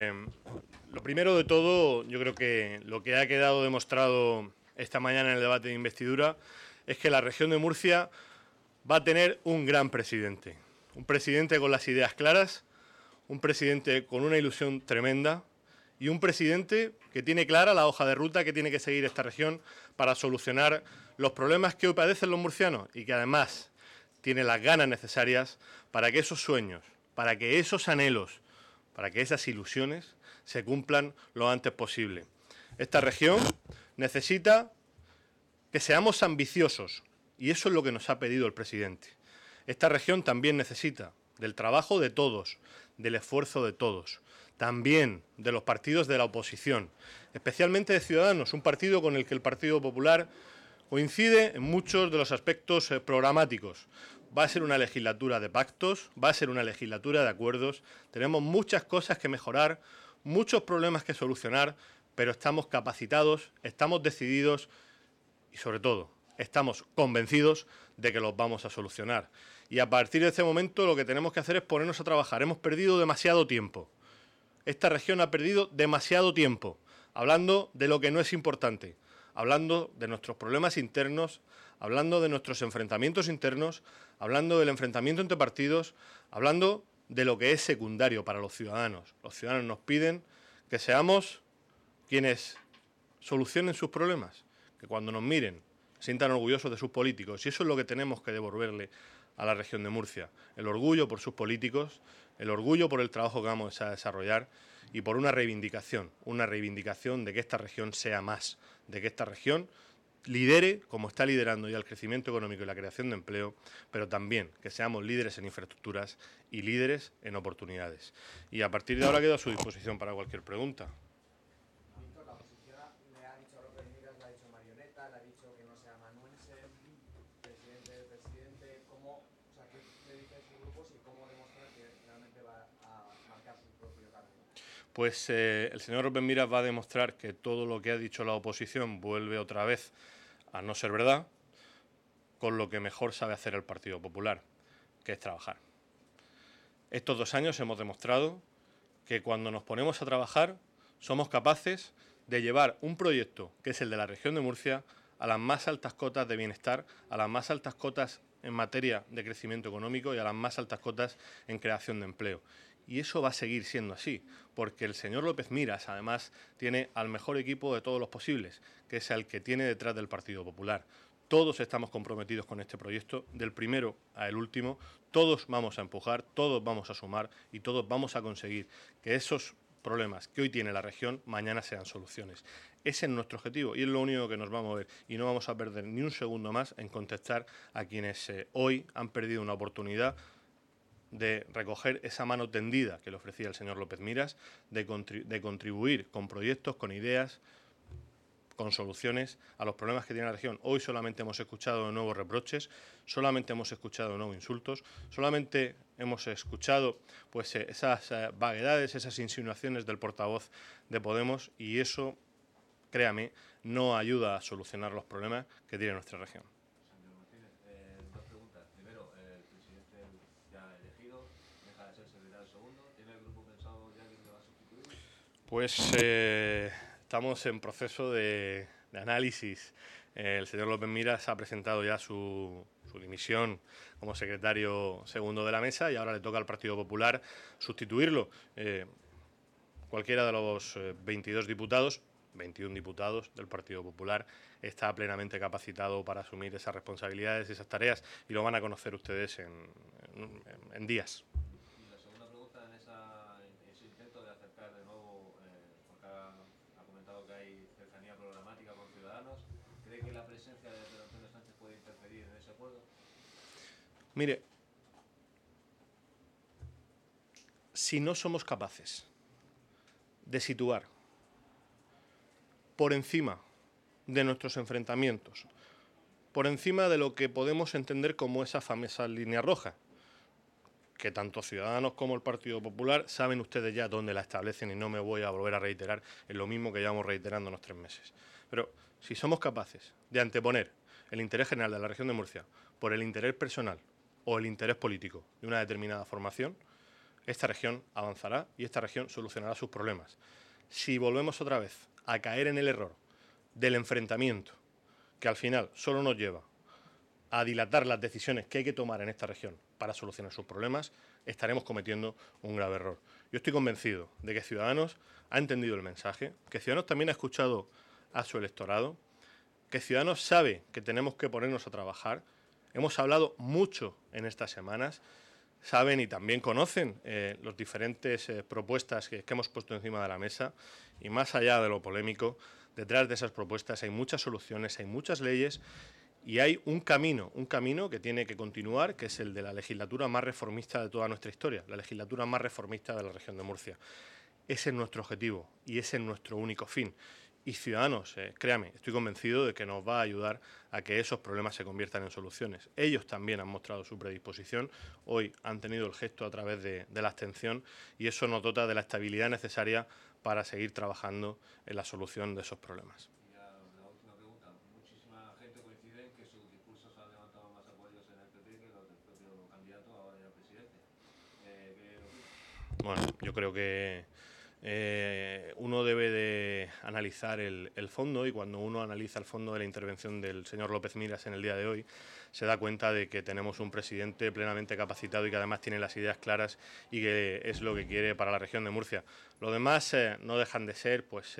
Lo primero de todo, yo creo que lo que ha quedado demostrado esta mañana en el debate de investidura es que la región de Murcia va a tener un gran presidente. Un presidente con las ideas claras, un presidente con una ilusión tremenda y un presidente que tiene clara la hoja de ruta que tiene que seguir esta región para solucionar los problemas que hoy padecen los murcianos y que además tiene las ganas necesarias para que esos sueños, para que esos anhelos, para que esas ilusiones se cumplan lo antes posible. Esta región necesita que seamos ambiciosos y eso es lo que nos ha pedido el presidente. Esta región también necesita del trabajo de todos, del esfuerzo de todos, también de los partidos de la oposición, especialmente de Ciudadanos, un partido con el que el Partido Popular coincide en muchos de los aspectos programáticos. Va a ser una legislatura de pactos, va a ser una legislatura de acuerdos, tenemos muchas cosas que mejorar, muchos problemas que solucionar, pero estamos capacitados, estamos decididos y sobre todo estamos convencidos de que los vamos a solucionar. Y a partir de este momento lo que tenemos que hacer es ponernos a trabajar. Hemos perdido demasiado tiempo. Esta región ha perdido demasiado tiempo hablando de lo que no es importante, hablando de nuestros problemas internos, hablando de nuestros enfrentamientos internos, hablando del enfrentamiento entre partidos, hablando de lo que es secundario para los ciudadanos. Los ciudadanos nos piden que seamos quienes solucionen sus problemas, que cuando nos miren sientan orgullosos de sus políticos. Y eso es lo que tenemos que devolverle a la región de Murcia. El orgullo por sus políticos, el orgullo por el trabajo que vamos a desarrollar y por una reivindicación de que esta región sea más, de que esta región lidere, como está liderando ya el crecimiento económico y la creación de empleo, pero también que seamos líderes en infraestructuras y líderes en oportunidades. Y a partir de ahora quedo a su disposición para cualquier pregunta. La oposición le ha dicho a López Miras, le ha dicho marioneta, le ha dicho que no sea amanuense, presidente del presidente. ¿Qué le dice a sus grupos y cómo demostrar que realmente va a marcar su propio camino? Pues el señor López Miras va a demostrar que todo lo que ha dicho la oposición vuelve otra vez a no ser verdad, con lo que mejor sabe hacer el Partido Popular, que es trabajar. Estos 2 años hemos demostrado que cuando nos ponemos a trabajar somos capaces de llevar un proyecto, que es el de la región de Murcia, a las más altas cotas de bienestar, a las más altas cotas en materia de crecimiento económico y a las más altas cotas en creación de empleo. Y eso va a seguir siendo así, porque el señor López Miras, además, tiene al mejor equipo de todos los posibles, que es el que tiene detrás del Partido Popular. Todos estamos comprometidos con este proyecto, del primero al último, todos vamos a empujar, todos vamos a sumar y todos vamos a conseguir que esos problemas que hoy tiene la región mañana sean soluciones. Ese es nuestro objetivo y es lo único que nos va a mover y no vamos a perder ni un segundo más en contestar a quienes hoy han perdido una oportunidad de recoger esa mano tendida que le ofrecía el señor López Miras, de contribuir con proyectos, con ideas, con soluciones a los problemas que tiene la región. Hoy solamente hemos escuchado de nuevos reproches, solamente hemos escuchado de nuevos insultos, solamente hemos escuchado pues esas vaguedades, esas insinuaciones del portavoz de Podemos y eso, créame, no ayuda a solucionar los problemas que tiene nuestra región. Señor Martínez, dos preguntas. Primero, el presidente ya elegido, deja de ser secretario segundo. ¿Tiene el grupo pensado ya quién le va a sustituir? Pues estamos en proceso de análisis. El señor López Miras ha presentado ya su dimisión como secretario segundo de la mesa y ahora le toca al Partido Popular sustituirlo. Cualquiera de los 22 diputados, 21 diputados del Partido Popular está plenamente capacitado para asumir esas responsabilidades, esas tareas y lo van a conocer ustedes en días. Y la segunda pregunta, en ese intento de acercar de nuevo, porque ha comentado que hay cercanía programática con Ciudadanos, ¿cree que la presencia de Pedro Antonio Sánchez puede interferir en ese acuerdo? Mire, si no somos capaces de situar por encima de nuestros enfrentamientos, por encima de lo que podemos entender como esa famosa línea roja, que tanto Ciudadanos como el Partido Popular saben ustedes ya dónde la establecen y no me voy a volver a reiterar en lo mismo que llevamos reiterándonos 3 meses. Pero si somos capaces de anteponer el interés general de la región de Murcia por el interés personal o el interés político de una determinada formación, esta región avanzará y esta región solucionará sus problemas. Si volvemos otra vez a caer en el error del enfrentamiento, que al final solo nos lleva a dilatar las decisiones que hay que tomar en esta región para solucionar sus problemas, estaremos cometiendo un grave error. Yo estoy convencido de que Ciudadanos ha entendido el mensaje, que Ciudadanos también ha escuchado a su electorado, que Ciudadanos sabe que tenemos que ponernos a trabajar. Hemos hablado mucho en estas semanas, saben y también conocen las diferentes propuestas que hemos puesto encima de la mesa, y más allá de lo polémico, detrás de esas propuestas hay muchas soluciones, hay muchas leyes y hay un camino que tiene que continuar, que es el de la legislatura más reformista de toda nuestra historia, la legislatura más reformista de la región de Murcia. Ese es nuestro objetivo y ese es nuestro único fin. Y Ciudadanos, créame, estoy convencido de que nos va a ayudar a que esos problemas se conviertan en soluciones. Ellos también han mostrado su predisposición, hoy han tenido el gesto a través de la abstención y eso nos dota de la estabilidad necesaria para seguir trabajando en la solución de esos problemas. Y ya la última pregunta, muchísima gente coincide en que sus discursos han levantado más apoyos en el PP que los del propio candidato ahora ya presidente. Bueno, yo creo que uno debe de analizar el fondo, y cuando uno analiza el fondo de la intervención del señor López Miras en el día de hoy, se da cuenta de que tenemos un presidente plenamente capacitado y que además tiene las ideas claras y que es lo que quiere para la región de Murcia. Lo demás no dejan de ser pues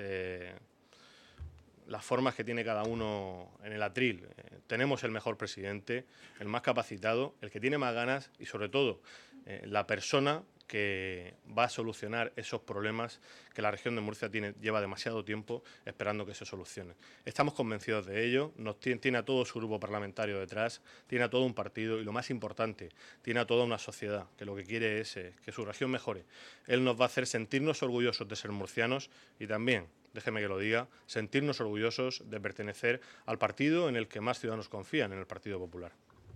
las formas que tiene cada uno en el atril. Tenemos el mejor presidente, el más capacitado, el que tiene más ganas y sobre todo la persona que va a solucionar esos problemas que la región de Murcia lleva demasiado tiempo esperando que se solucionen. Estamos convencidos de ello, tiene a todo su grupo parlamentario detrás, tiene a todo un partido y, lo más importante, tiene a toda una sociedad que lo que quiere es que su región mejore. Él nos va a hacer sentirnos orgullosos de ser murcianos y también, déjeme que lo diga, sentirnos orgullosos de pertenecer al partido en el que más ciudadanos confían, en el Partido Popular.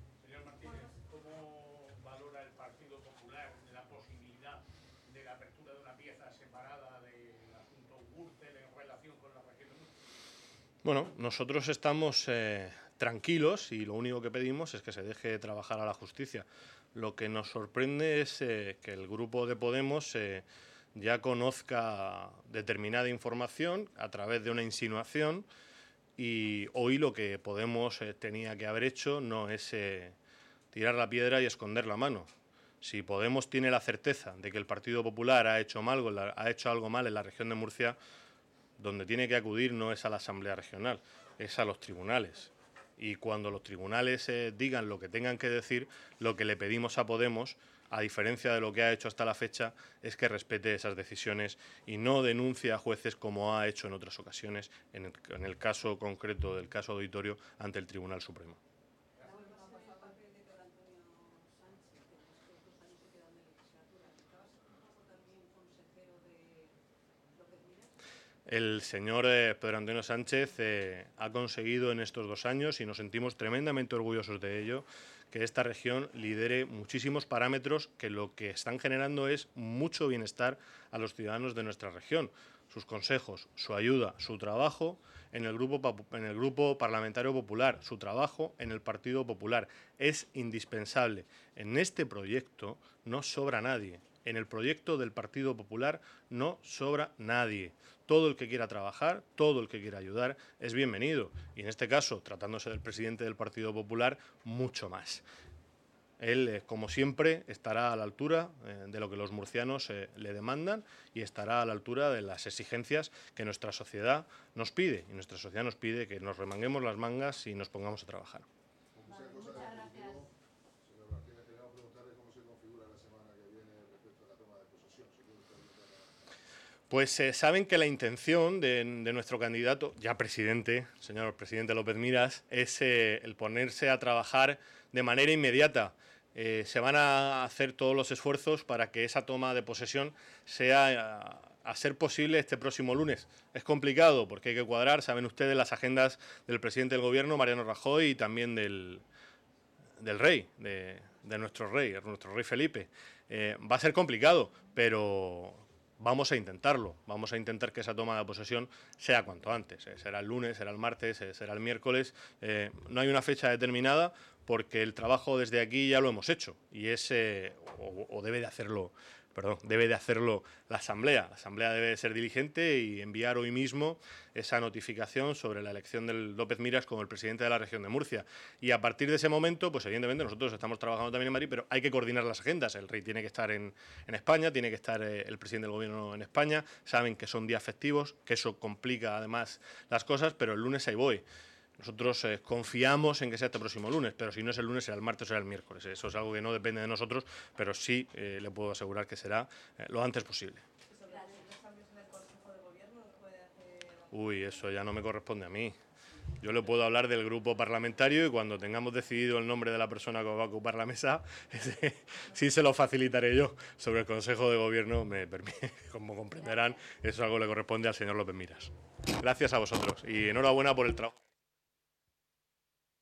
Bueno, nosotros estamos tranquilos y lo único que pedimos es que se deje trabajar a la justicia. Lo que nos sorprende es que el grupo de Podemos ya conozca determinada información a través de una insinuación, y hoy lo que Podemos tenía que haber hecho no es tirar la piedra y esconder la mano. Si Podemos tiene la certeza de que el Partido Popular ha hecho algo mal en la región de Murcia, donde tiene que acudir no es a la Asamblea Regional, es a los tribunales. Y cuando los tribunales digan lo que tengan que decir, lo que le pedimos a Podemos, a diferencia de lo que ha hecho hasta la fecha, es que respete esas decisiones y no denuncie a jueces como ha hecho en otras ocasiones, en el caso concreto del caso Auditorio, ante el Tribunal Supremo. El señor Pedro Antonio Sánchez ha conseguido en estos 2 años, y nos sentimos tremendamente orgullosos de ello, que esta región lidere muchísimos parámetros que lo que están generando es mucho bienestar a los ciudadanos de nuestra región. Sus consejos, su ayuda, su trabajo en el Grupo Parlamentario Popular, su trabajo en el Partido Popular. Es indispensable. En este proyecto no sobra nadie. En el proyecto del Partido Popular no sobra nadie. Todo el que quiera trabajar, todo el que quiera ayudar es bienvenido. Y en este caso, tratándose del presidente del Partido Popular, mucho más. Él, como siempre, estará a la altura de lo que los murcianos le demandan y estará a la altura de las exigencias que nuestra sociedad nos pide. Y nuestra sociedad nos pide que nos remanguemos las mangas y nos pongamos a trabajar. Pues saben que la intención de nuestro candidato, ya presidente, señor presidente López Miras, es el ponerse a trabajar de manera inmediata. Se van a hacer todos los esfuerzos para que esa toma de posesión sea, a ser posible, este próximo lunes. Es complicado porque hay que cuadrar, saben ustedes, las agendas del presidente del Gobierno, Mariano Rajoy, y también del rey, de nuestro rey Felipe. Va a ser complicado, pero vamos a intentarlo. Vamos a intentar que esa toma de posesión sea cuanto antes. Será el lunes, será el martes, será el miércoles. No hay una fecha determinada porque el trabajo desde aquí ya lo hemos hecho y es, o debe de hacerlo debe de hacerlo la Asamblea. La Asamblea debe de ser diligente y enviar hoy mismo esa notificación sobre la elección del López Miras como el presidente de la región de Murcia. Y a partir de ese momento, pues evidentemente nosotros estamos trabajando también en Madrid, pero hay que coordinar las agendas. El rey tiene que estar en España, tiene que estar el presidente del gobierno en España. Saben que son días festivos, que eso complica además las cosas, pero el lunes ahí voy. Nosotros confiamos en que sea este próximo lunes, pero si no es el lunes, será el martes o será el miércoles. Eso es algo que no depende de nosotros, pero sí le puedo asegurar que será lo antes posible. ¿Y sobre los cambios en el Consejo de Gobierno los puede hacer? Uy, eso ya no me corresponde a mí. Yo le puedo hablar del grupo parlamentario y cuando tengamos decidido el nombre de la persona que va a ocupar la mesa, sí se lo facilitaré yo. Sobre el Consejo de Gobierno, como comprenderán, eso es algo que le corresponde al señor López Miras. Gracias a vosotros y enhorabuena por el trabajo.